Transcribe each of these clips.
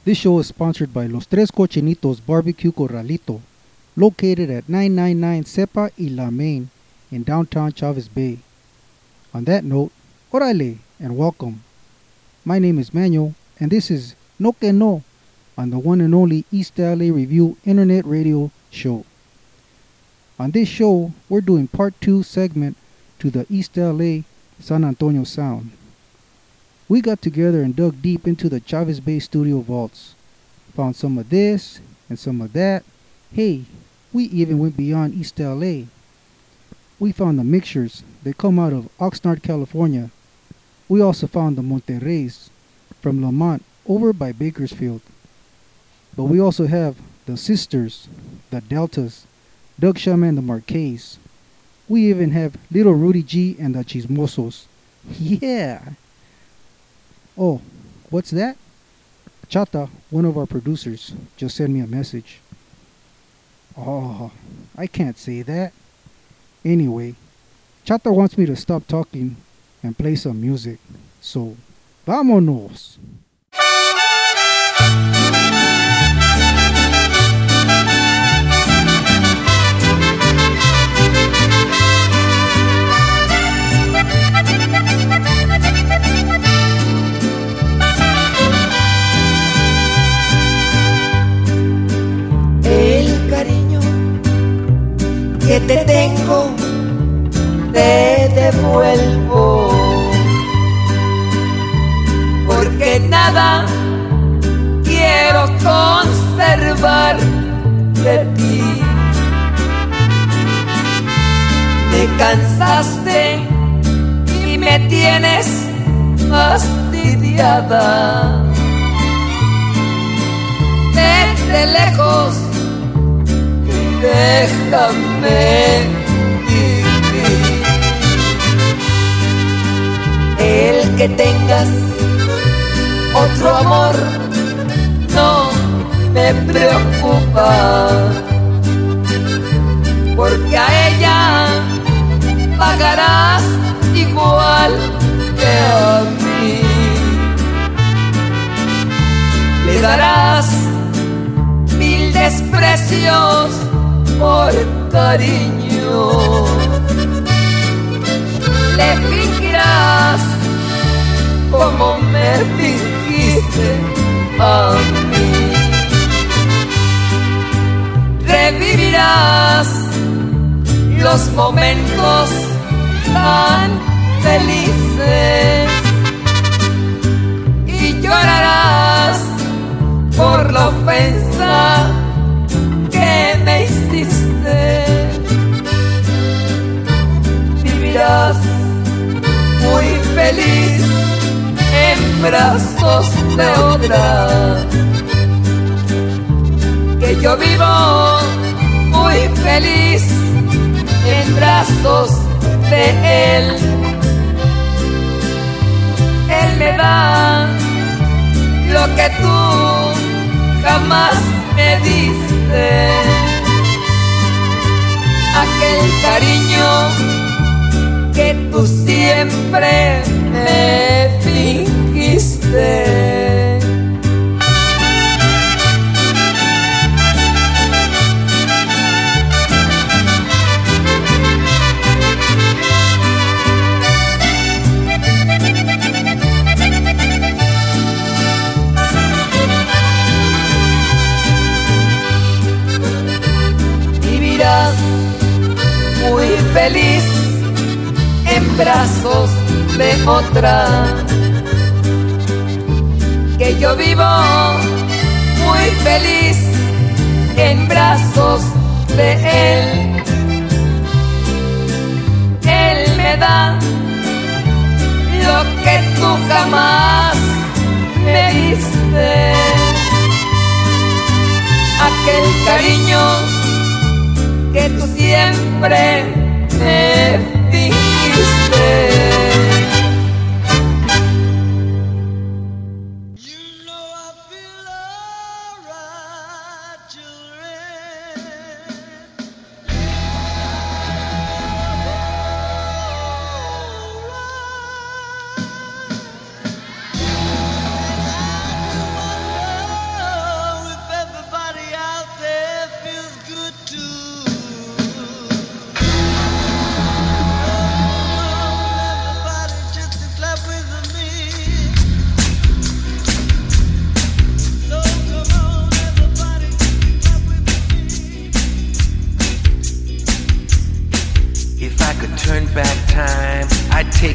This show is sponsored by Los Tres Cochinitos Barbecue Corralito, located at 999 Cepa y La Main in downtown Chavez Bay. On that note, orale and welcome. My name is Manuel, and this is No Que No on the one and only East LA Review Internet Radio Show. On this show, we're doing part 2 segment to the East LA San Antonio sound. We got together and dug deep into the Chavez Bay studio vaults. Found some of this and some of that. Hey, we even went beyond East LA. We found the mixtures that come out of Oxnard, California. We also found the Monterreys from Lamont over by Bakersfield. But we also have the Sisters, the Deltas, Doug Shama and the Marquez. We even have Little Rudy G and the Chismosos. Yeah! Oh, what's that? Chata, one of our producers, just sent me a message. Oh, I can't say that. Anyway, Chata wants me to stop talking and play some music. So, vámonos! El cariño que te tengo te devuelvo, porque nada quiero conservar de ti. Me cansaste y me tienes fastidiada. Vete lejos y déjame vivir. El que tengas otro amor no me preocupa, porque a ella pagarás igual que a mí. Le darás 1000 desprecios por cariño. Le fingirás como me fingiste a mí. Revivirás los momentos tan felices y llorarás por la ofensa que me hiciste. Vivirás muy feliz en brazos de otra, que yo vivo muy feliz en brazos de él. Él me da lo que tú jamás me diste, aquel cariño que tú siempre me fingiste. Muy feliz en brazos de otra, que yo vivo muy feliz en brazos de él. Él me da lo que tú jamás me diste, aquel cariño que tú siempre me fingiste.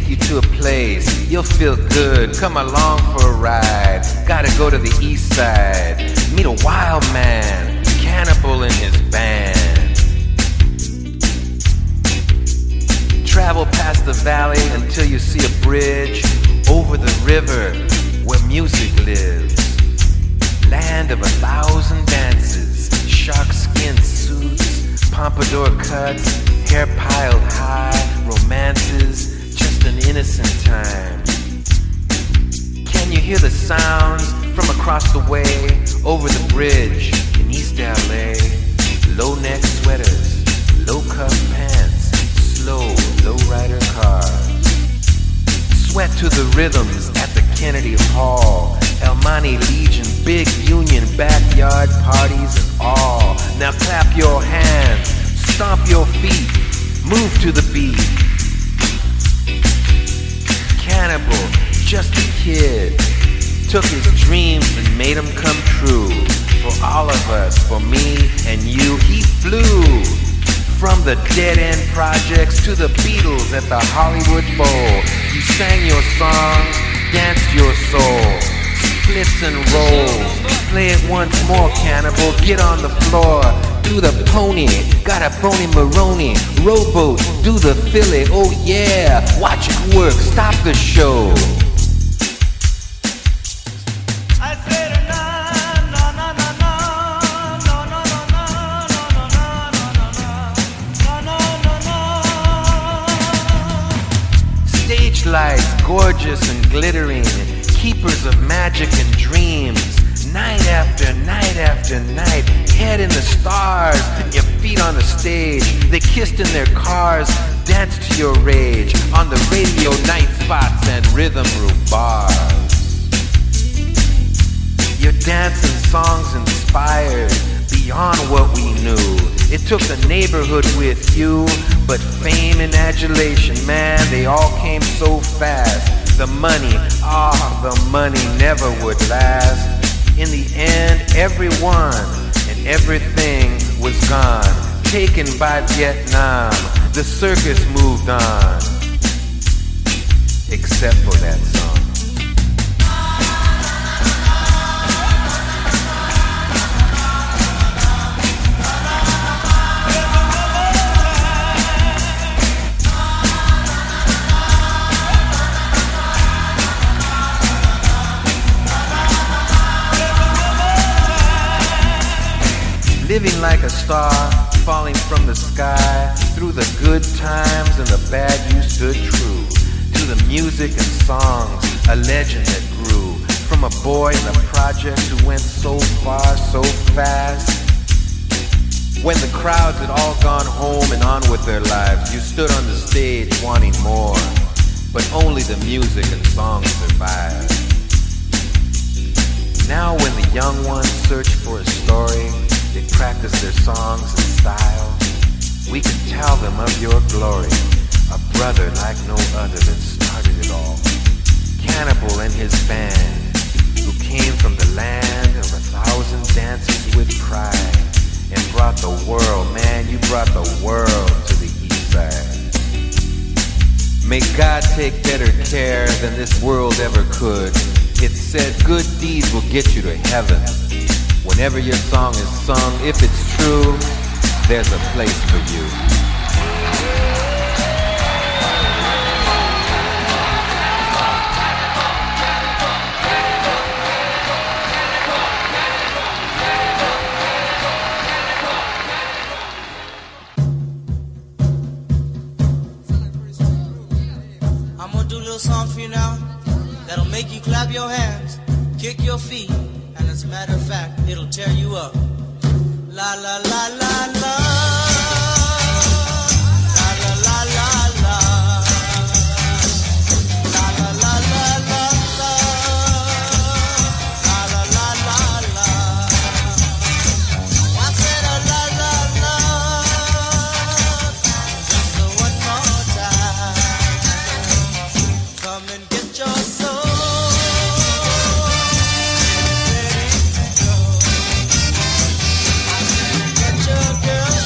you to a place you'll feel good. Come along for a ride. Gotta go to the east side. Meet a wild man, Cannibal in his band. Travel past the valley until you see a bridge over the river where music lives. Land of 1,000 dances, shark skin suits, pompadour cuts, hair piled high, romances, just an innocent time. Can you hear the sounds from across the way, over the bridge in East LA? Low neck sweaters, low cuff pants, slow lowrider cars. Sweat to the rhythms at the Kennedy Hall, El Monte Legion, big union, backyard parties and all. Now clap your hands, stomp your feet, move to the beat. Cannibal, just a kid, took his dreams and made them come true. For all of us, for me and you, he flew. From the Dead End Projects to the Beatles at the Hollywood Bowl. You sang your songs, danced your soul, splits and rolls. Play it once more, Cannibal, get on the floor. Do the pony, got a bony Maroni. Rowboat, do the Philly, oh yeah. Watch it work, stop the show. Lights, gorgeous and glittering, keepers of magic and dreams. Night after night after night, head in the stars, your feet on the stage. They kissed in their cars, danced to your rage on the radio night spots and rhythm room bars. Your dance and songs inspired beyond what we knew. It took the neighborhood with you, but fame and adulation, man, they all came so fast. The money, the money never would last. In the end, everyone and everything was gone, taken by Vietnam. The circus moved on, except for that song. Living like a star, falling from the sky. Through the good times and the bad you stood true. To the music and songs, a legend that grew. From a boy in the project who went so far, so fast. When the crowds had all gone home and on with their lives, you stood on the stage wanting more. But only the music and songs survived. Now when the young ones search for a story, they practice their songs and style. We can tell them of your glory, a brother like no other that started it all. Cannibal and his band, who came from the land of 1,000 dances with pride, and brought the world, man, you brought the world to the east side. May God take better care than this world ever could. It said good deeds will get you to heaven. Whenever your song is sung, if it's true, there's a place for you. I'm gonna do a little song for you now that'll make you clap your hands, kick your feet, and as a matter of fact, it'll tear you up. La la la la la. La la la la la. La la la la la la. La la la la la. I said a la la la. Just one more time. Come and get your soul. Girl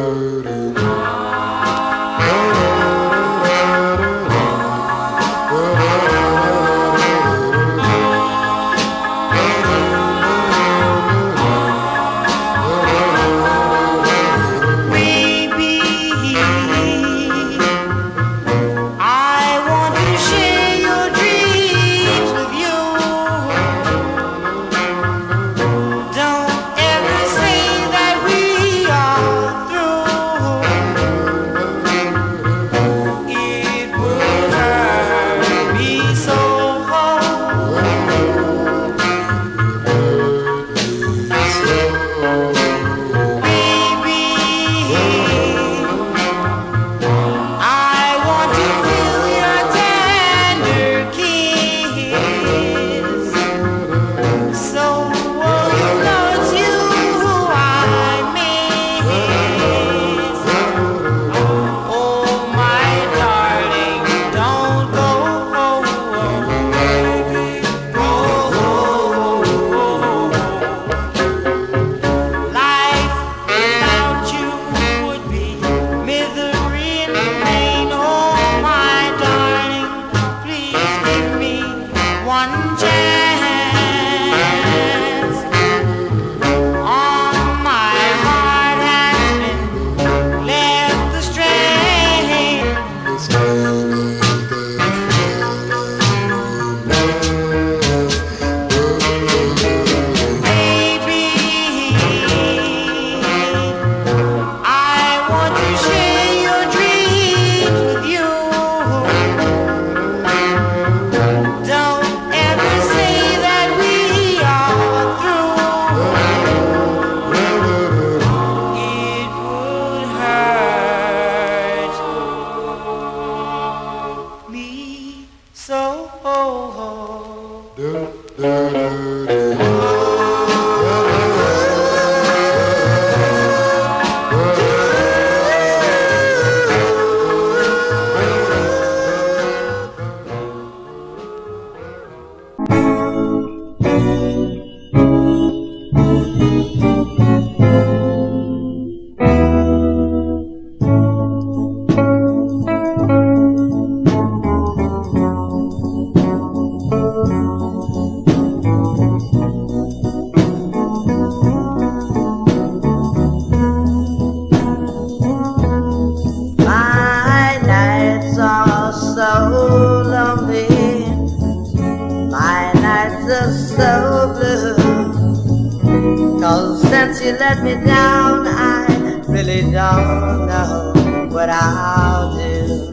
Since you let me down, I really don't know what I'll do.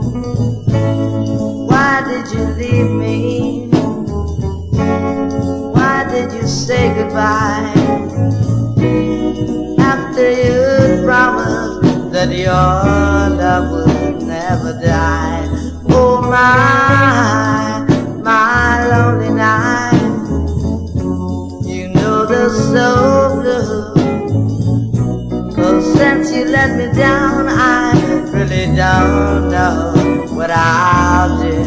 Why did you leave me? Why did you say goodbye? After you promised that your love would never die. Oh my lonely night. You know they're so blue. 'Cause since you let me down, I really don't know what I'll do.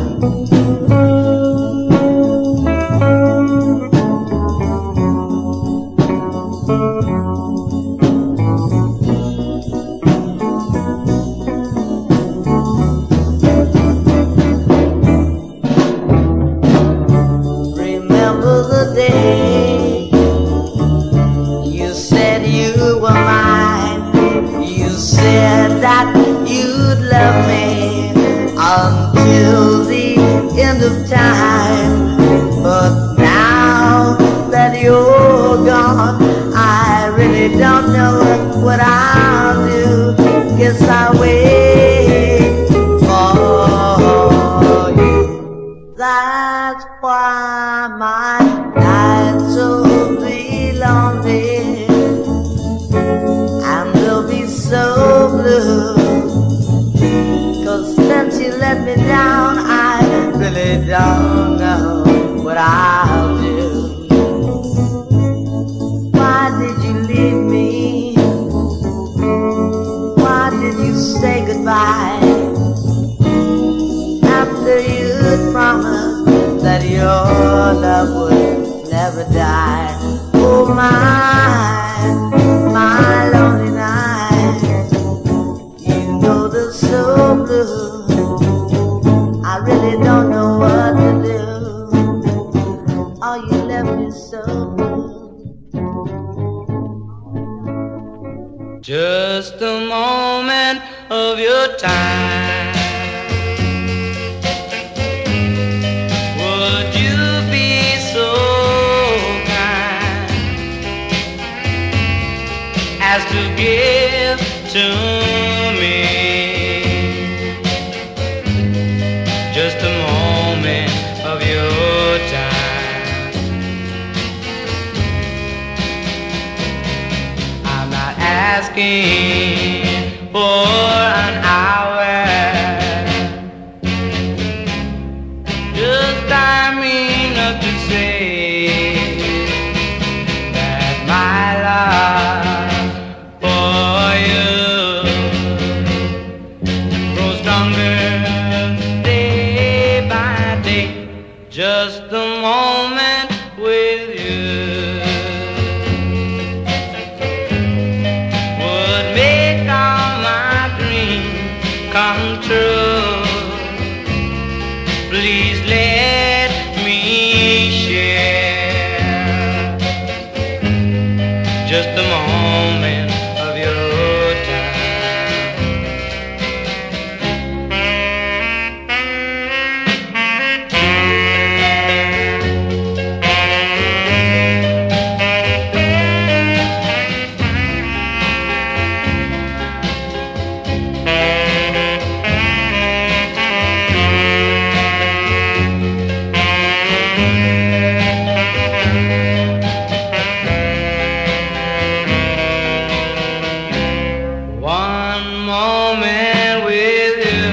That you'd love me until the end of time. But now that you're gone, I really don't know what I'll do. Guess I'll wait for you. That's why my nights will be lonely, and they'll be so blue. 'Cause since you let me down, I really don't know what I'll do. Why did you leave me? Why did you say goodbye? After you'd promised that your love would never die. Oh my lonely night. blue. I really don't know what to do. Oh, you left me so blue. Just a moment of your time. Would you be so kind as to give to me just a moment of your time? I'm not asking for an hour, just time enough to say that my love for you grows stronger day by day. Just a moment with you would make all my dreams come true. Please let me share just a moment of your time. One moment with you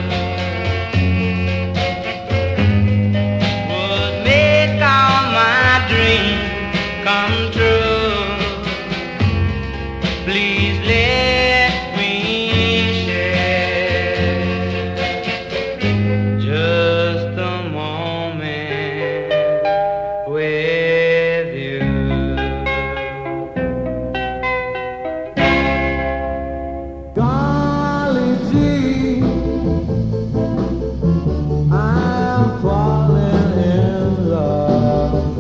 would make all my dreams come true. Please let me share just a moment with you. Golly gee, I'm falling in love.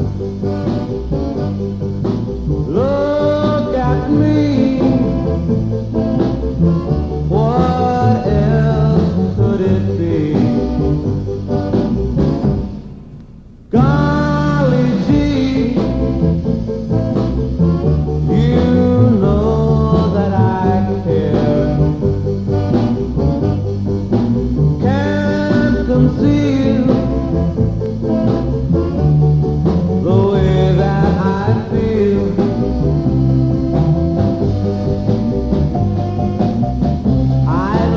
Look at me, what else could it be? Golly gee, you know that I care. Can't conceal the way that I feel. I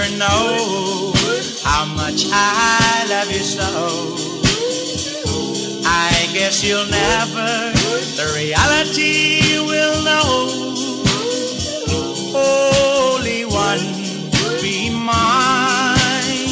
never know how much I love you so. I guess you'll never, the reality will know. Only one be mine.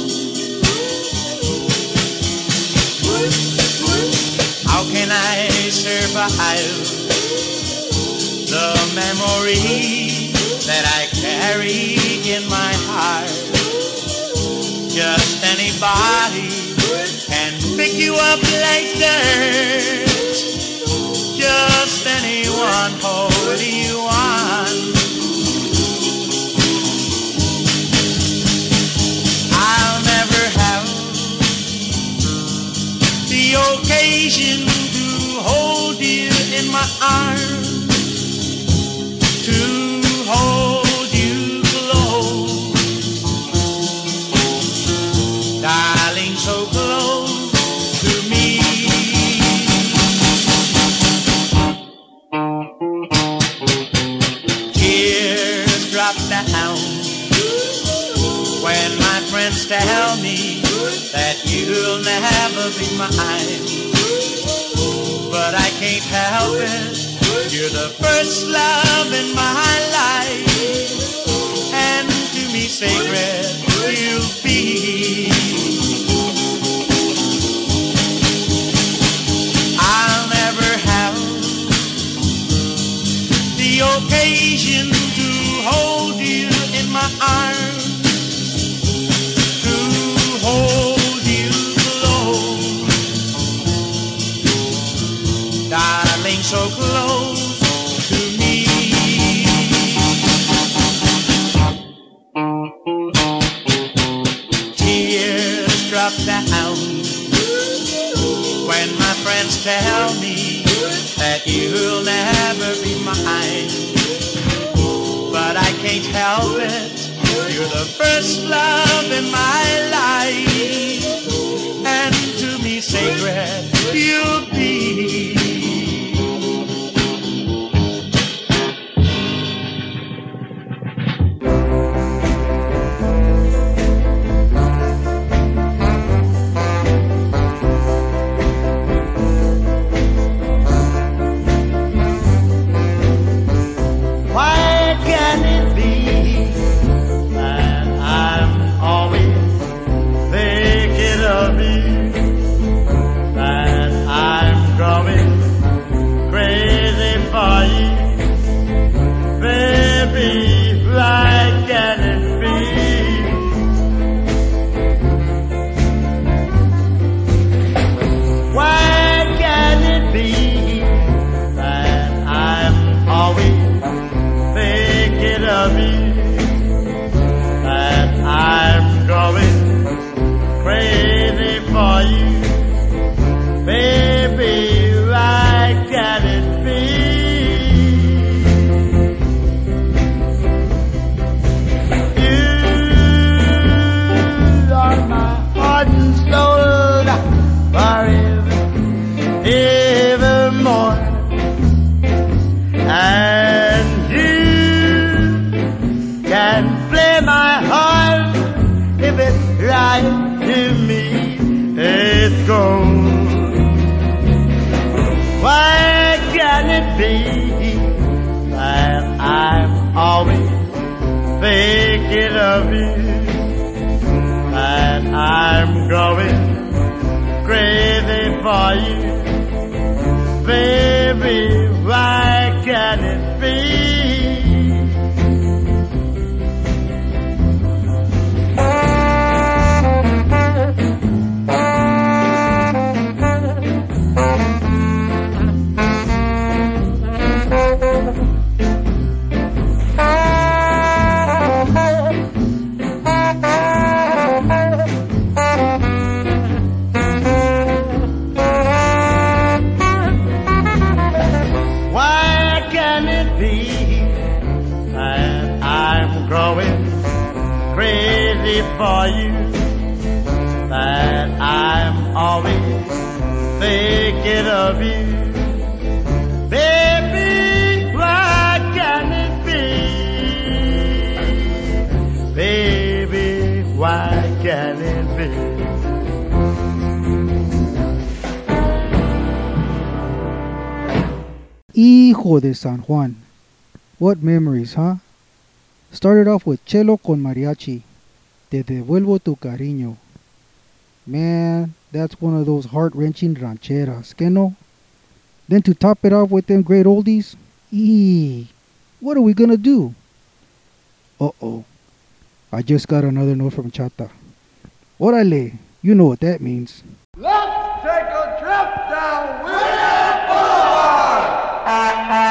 How can I survive the memory that I carry in my heart? Just anybody can pick you up like dirt. Just anyone hold you on. I'll never have the occasion to hold you in my arms, to hold you close, darling, so close to me. Tears drop down when my friends tell me that you'll never be mine, but I can't help it. You're the first love in my life, and to me sacred you'll be. I'll never have the occasion to hold you in my arms, to hold you close, darling, so close to me. Tears drop down when my friends tell me that you'll never be mine, but I can't help it. You're the first love in my life, and to me sacred you'll be. Baby, Hijo de San Juan. What memories, huh? Started off with Chelo con Mariachi. Te devuelvo tu cariño. Man, that's one of those heart-wrenching rancheras, que no? Then to top it off with them great oldies, what are we gonna do? Uh-oh, I just got another note from Chata. Orale, you know what that means. Let's take a trip down William Boulevard!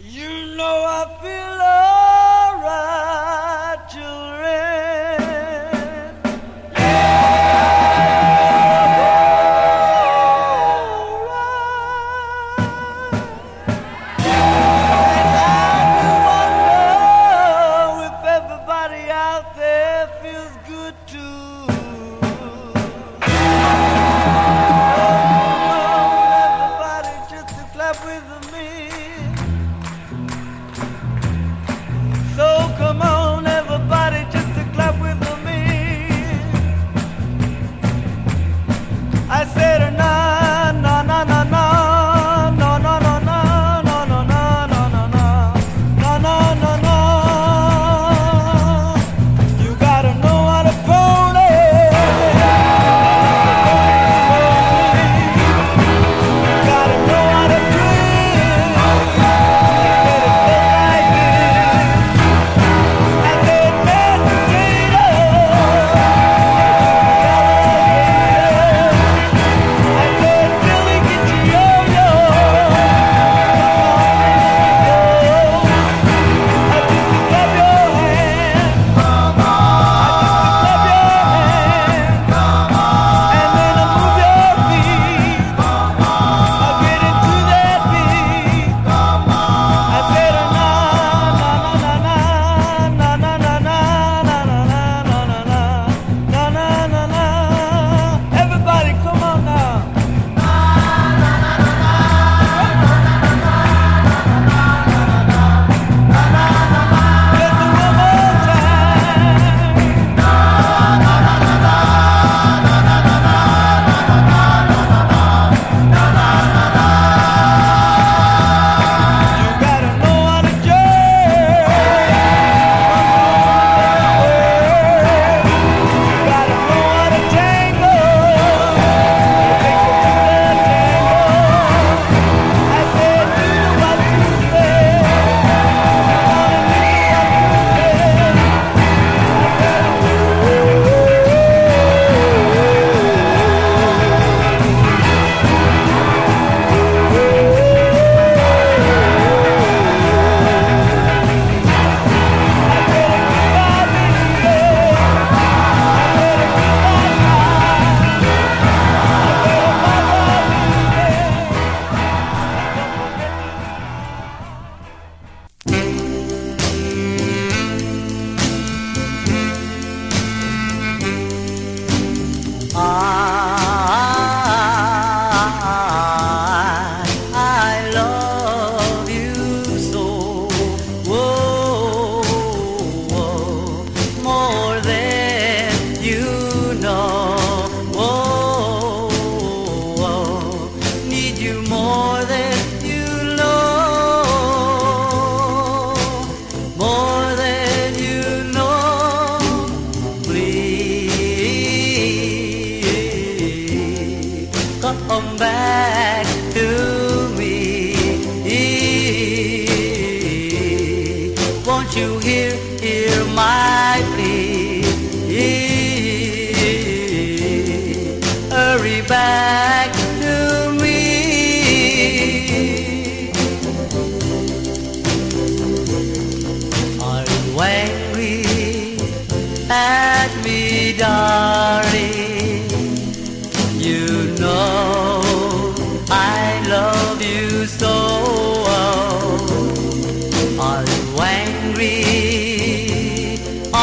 You know I feel alright, children. And I wonder if everybody out there feels good too. Everybody just to clap with me. So come on, everybody, just to clap with me. I said na na na na na na na na na na na na na na na na na na. You gotta know how to pony. You gotta know how to twist. Let it go like this. Everybody, come on now. Let's do one more time. You gotta know how to jerk. You gotta know how to tangle. Take it to the tango. I said, do what you say. I love you so, whoa, whoa, more than you know. Whoa, whoa, need you more than you know, more than you know. Please come back to me. Won't you hear my plea? Hurry back to me. Are you angry at me, darling? You know I love you so. Are you angry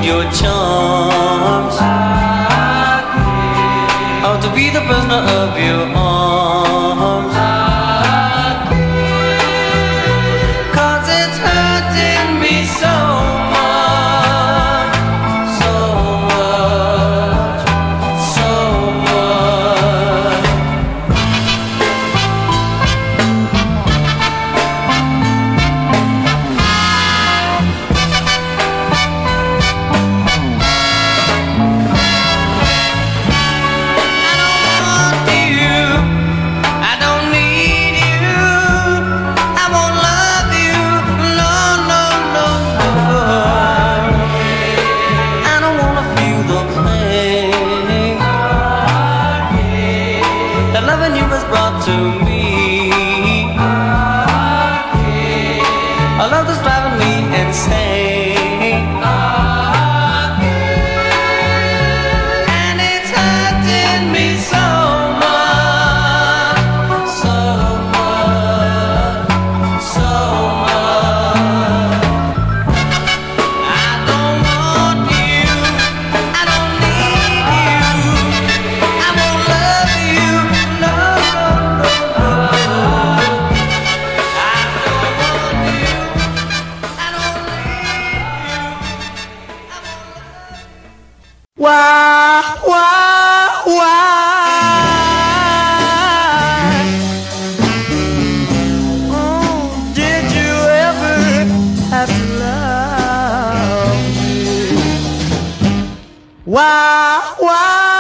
your charms, or to be the prisoner of your arms. 'Cause it's hurting me so much, so much, so much. I don't need you, I won't love you, no, no, no, no. I don't wanna feel the pain that loving you has brought to me. A love that's driving me insane, and it's hurting me so much, so much, so much. I don't want you, I don't need you, I won't love you, no, no, no, no. I don't want you, I don't need you, I won't love you. Why? Oh, did you ever have to love me? Why?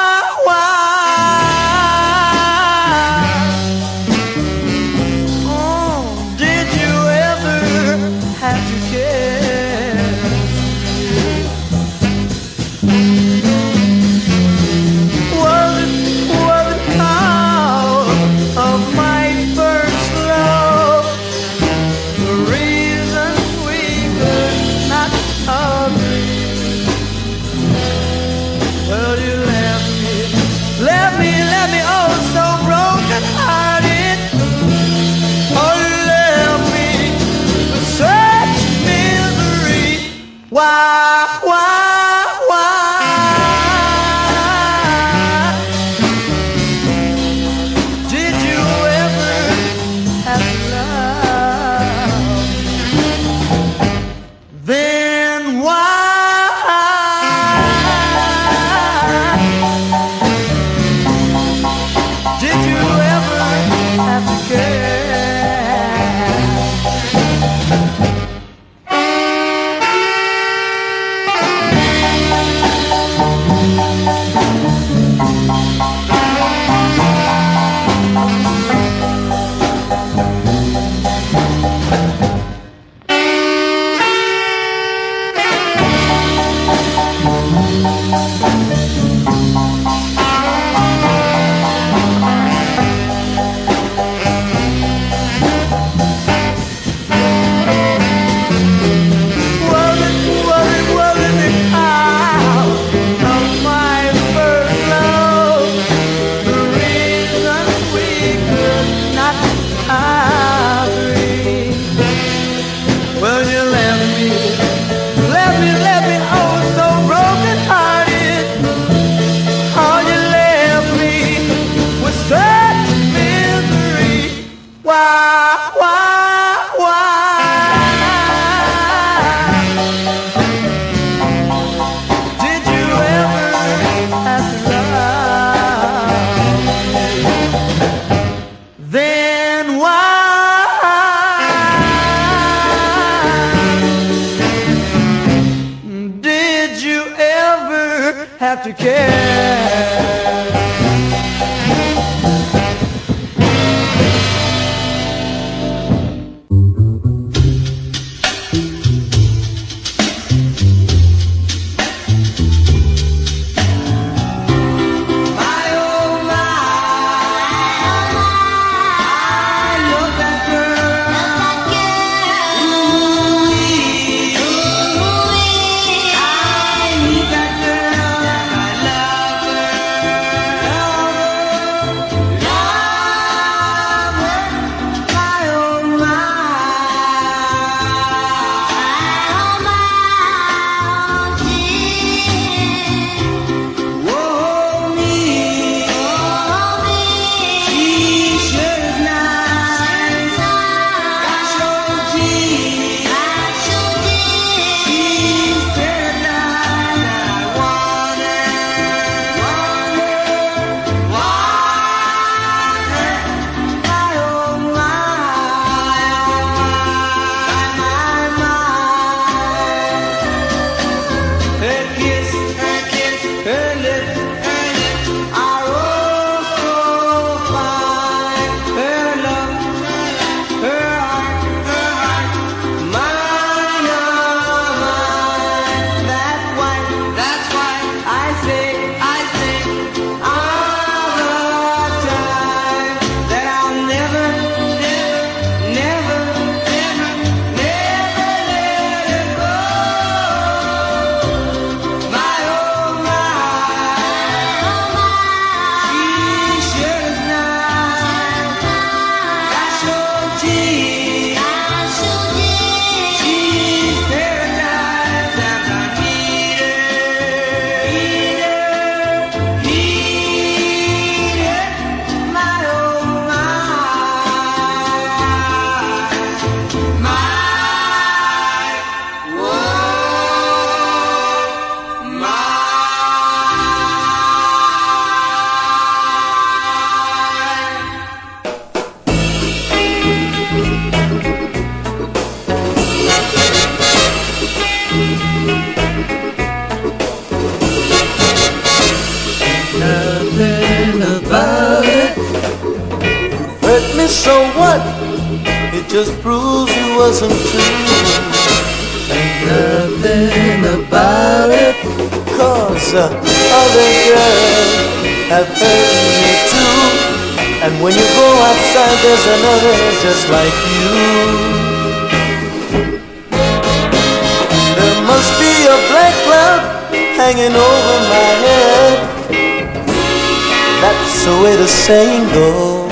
Oh, did you ever have to care? Was it cause of my first love, the reason we could not agree? Well, you left me, oh, so broken hearted. Oh, you left me with such misery. Why? Did you ever have love? Then why did you ever have to care? have to care. so what? It just proves you wasn't true. Ain't nothing about it, 'cause other girls have hurt me too. And when you go outside, there's another just like you. There must be a black cloud hanging over my head. That's the way the saying goes.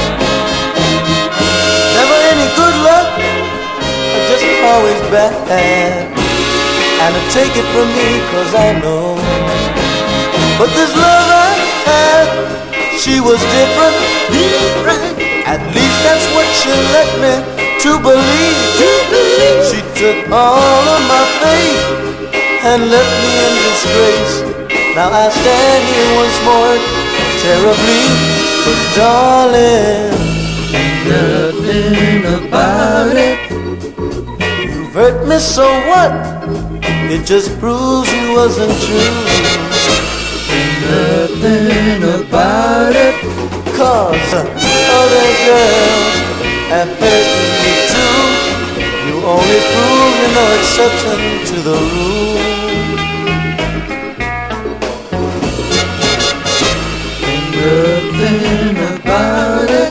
Never any good luck, just always bad. And take it from me, 'cause I know. But this love I had, she was different. At least that's what she let me to believe. She took all of my faith and left me in disgrace. Now I stand here once more, terribly, but darling, ain't nothing about it. You've hurt me, so what? It just proves you wasn't true. Ain't nothing about it, 'cause other girls have hurt me too. You only prove you're no exception to the rule. Ain't nothing about it.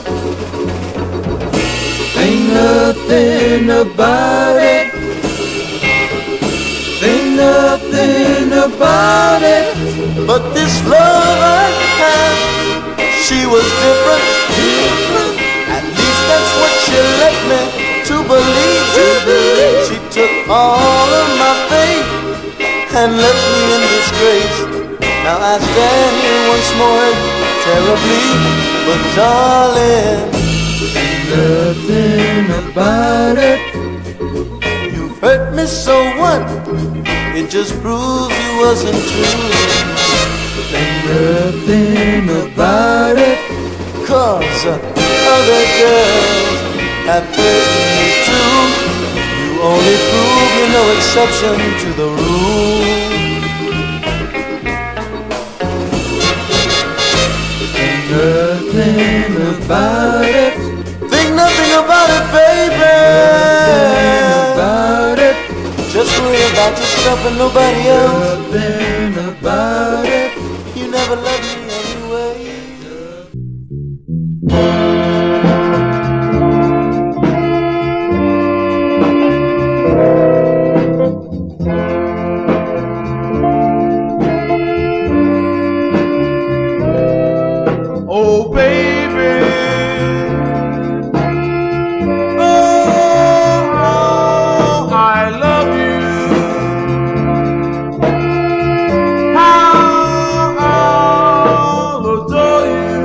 Ain't nothing about it. Ain't nothing about it. But this love I had, she was different. At least that's what she let me to believe. She took all of my faith and left me in disgrace. Now I stand here once more, terribly, but darling, ain't nothing about it. You've hurt me, so what? It just proves you wasn't true. Ain't nothing about it, 'cause other girls have hurt me too. You only prove you're no exception to the rule. Ain't nothing about it. Think nothing about it, baby. Nothing about it. Just worry about yourself and nobody else. Nothing about it. You never loved me anyway. Oh, baby. Oh, I love you. How I'll adore you.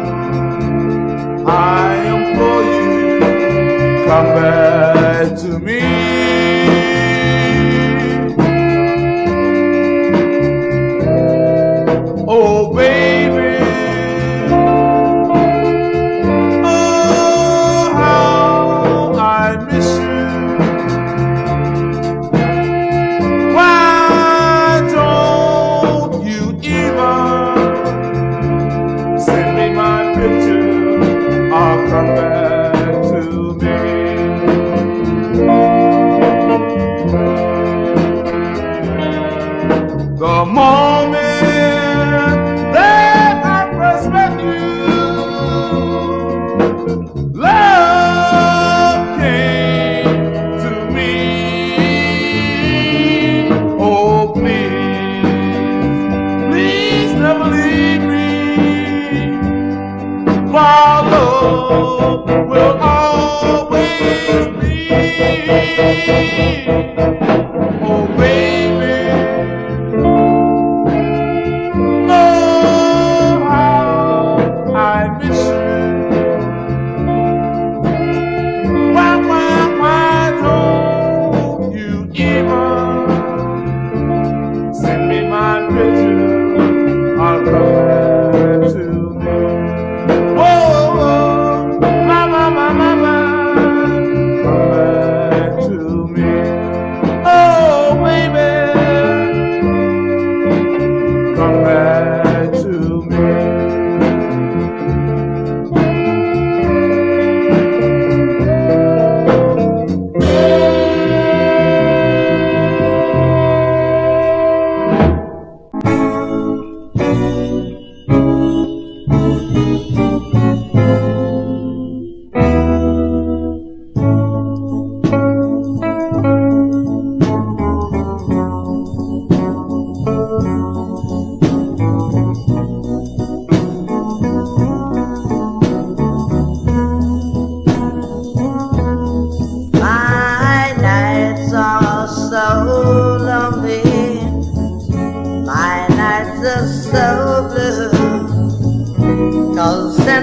I implore you, come back to me. Oh, baby. The moment that I first met you, love came to me. Oh, please never leave me. For love will always be. Oh, baby. I'll come back to me. Oh,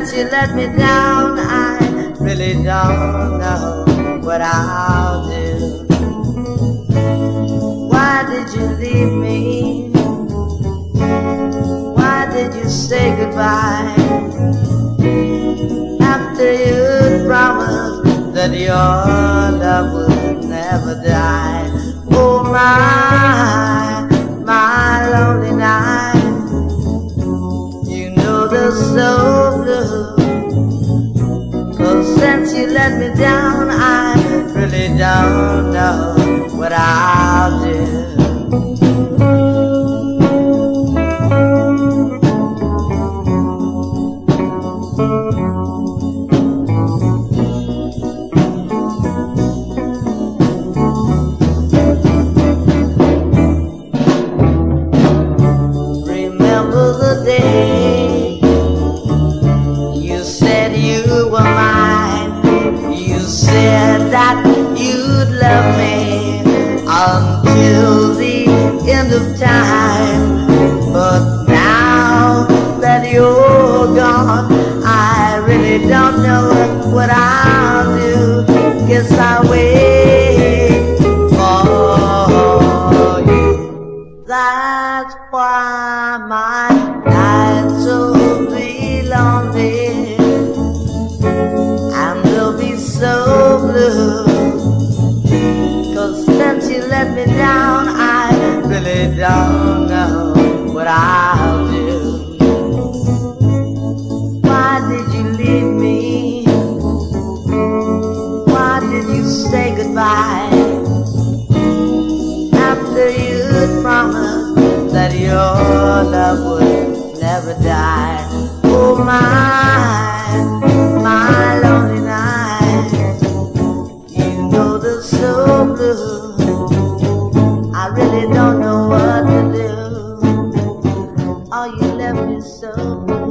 since you let me down, I really don't know what I'll do. Why did you leave me? Why did you say goodbye? After you promised that your love would never die. Oh my lonely night, you know they're so blue. 'Cause since you let me down, I really don't know what I'll do. That you'd love me until the end of time. But now that you're gone, I really don't know what I'll do. Guess I'll wait for you. That's why my nights will be lonely, and they'll be so blue. 'Cause since you let me down, I really don't know what I'll do. Why did you leave me? Why did you say goodbye? After you'd promised that your love would never die. Oh my lonely night, you know they're so blue. I really don't know what to do. All you left is so blue.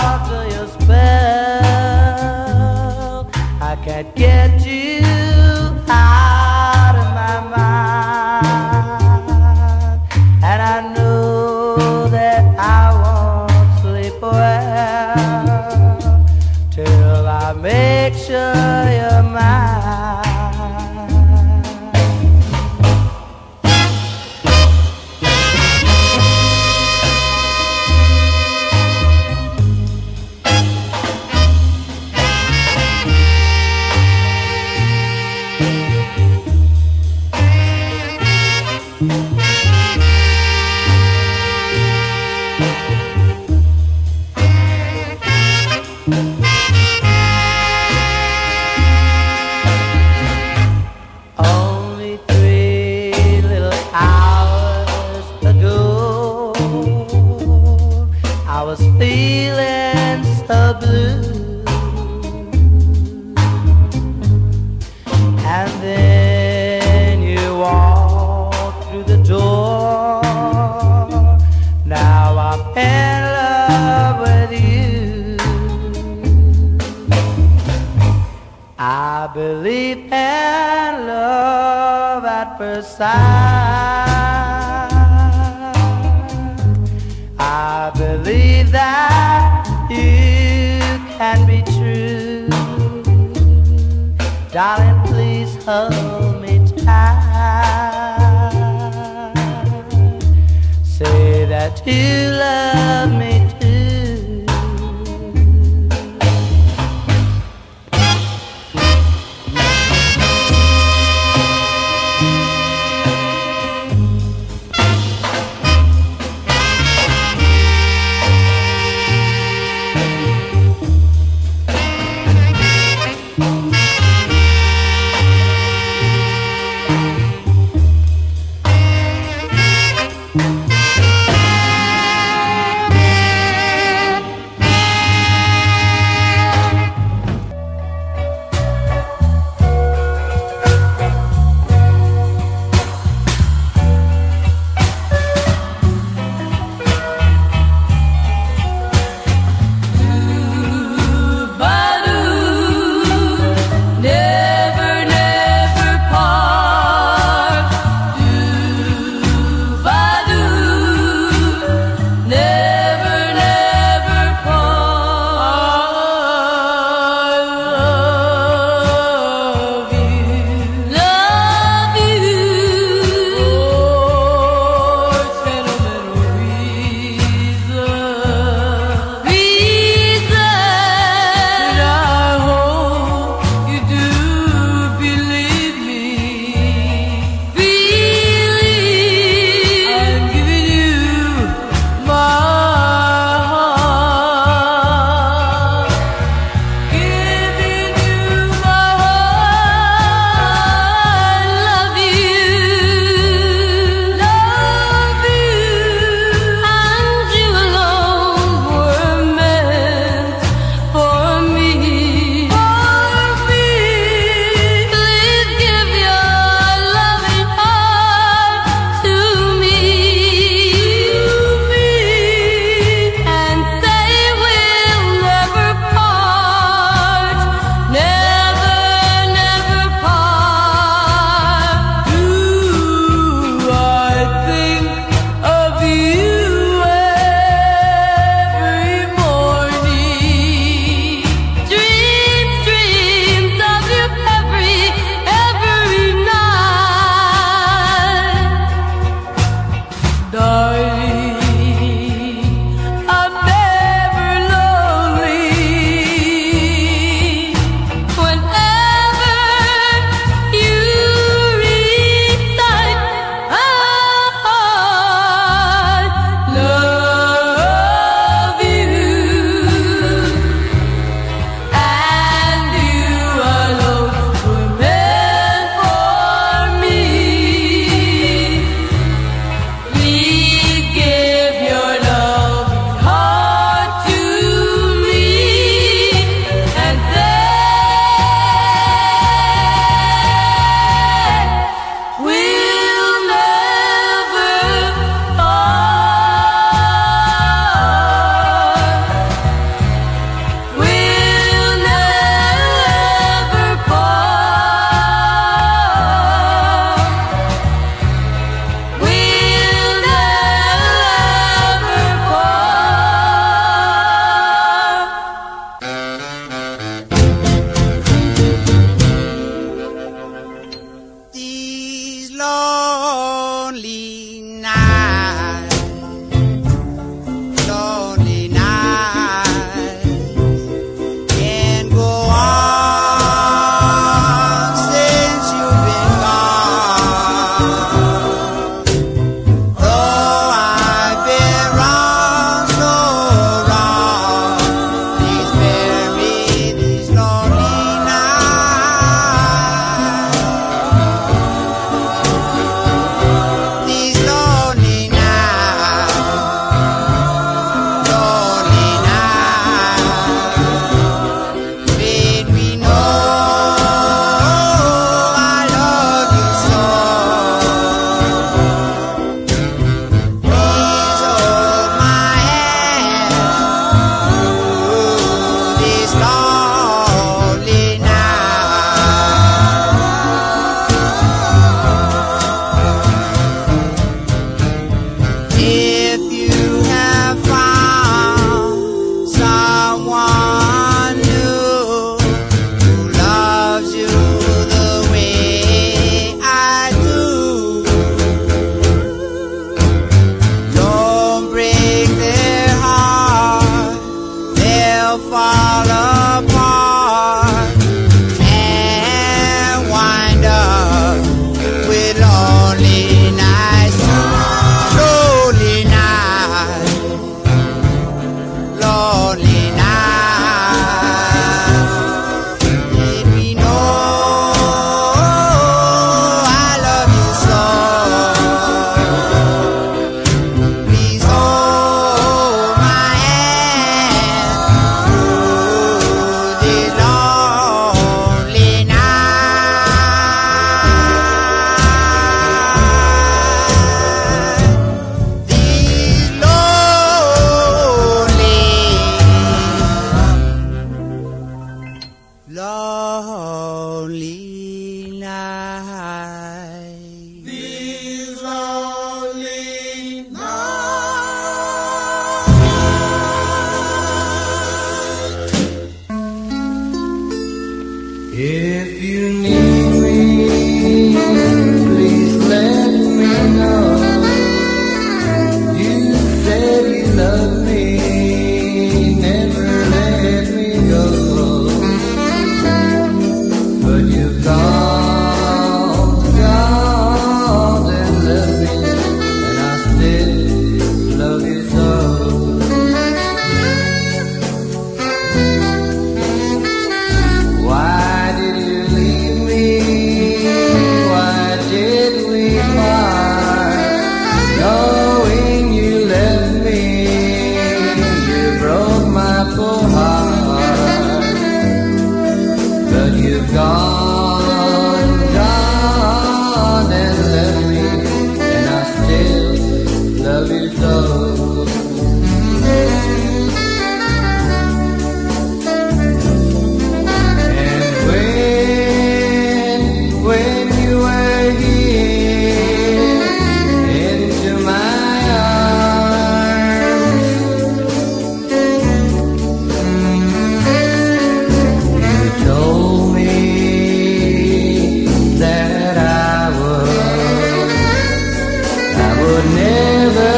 Can't get you sure you're mine. Only 3 little hours ago, I was feeling so blue, and then you walked through the door. Now I'm in love with you. I believe in love at first sight. I believe that you can be true. Darling, please hold me tight. Say that you love me too. fall apart and wind up with lonely nights, lonely nights, lonely nights. Let me know I love you so. Please hold my hand through this lonely night. These lonely nights. These lonely If you need me, please let me know. You said you love me, never let me go. But you've gone and left me, and I still love you so. Why did you leave me? Why did we part? Knowing you left me, you broke my poor heart. But you've gone and left me, and I still love you so. And when you were here into my arms, you told me that I would never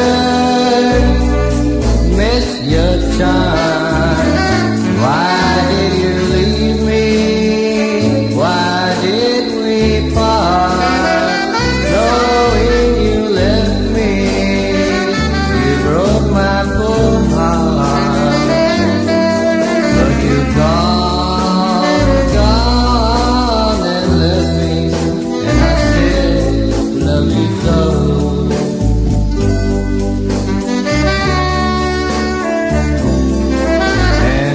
miss your charm. Why did you leave me? Why did we part? Knowing you left me, you broke my poor heart. But you've gone and left me, and I still love you so. And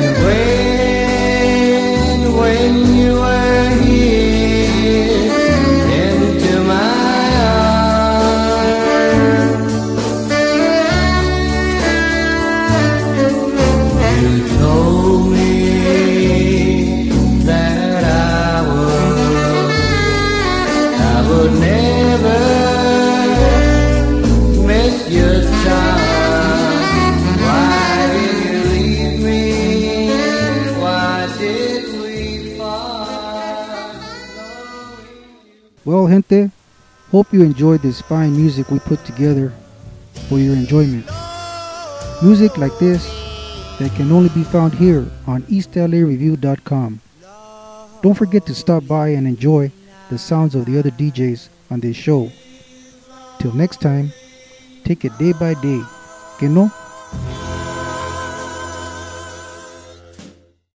when you were here into my arms, you told me that I would never miss your charm. Why did you leave me? Why did we part? Well, gente, hope you enjoyed this fine music we put together for your enjoyment. Music like this that can only be found here on EastLAReview.com. Don't forget to stop by and enjoy the sounds of the other DJs on this show. Till next time, take it day by day. Que no?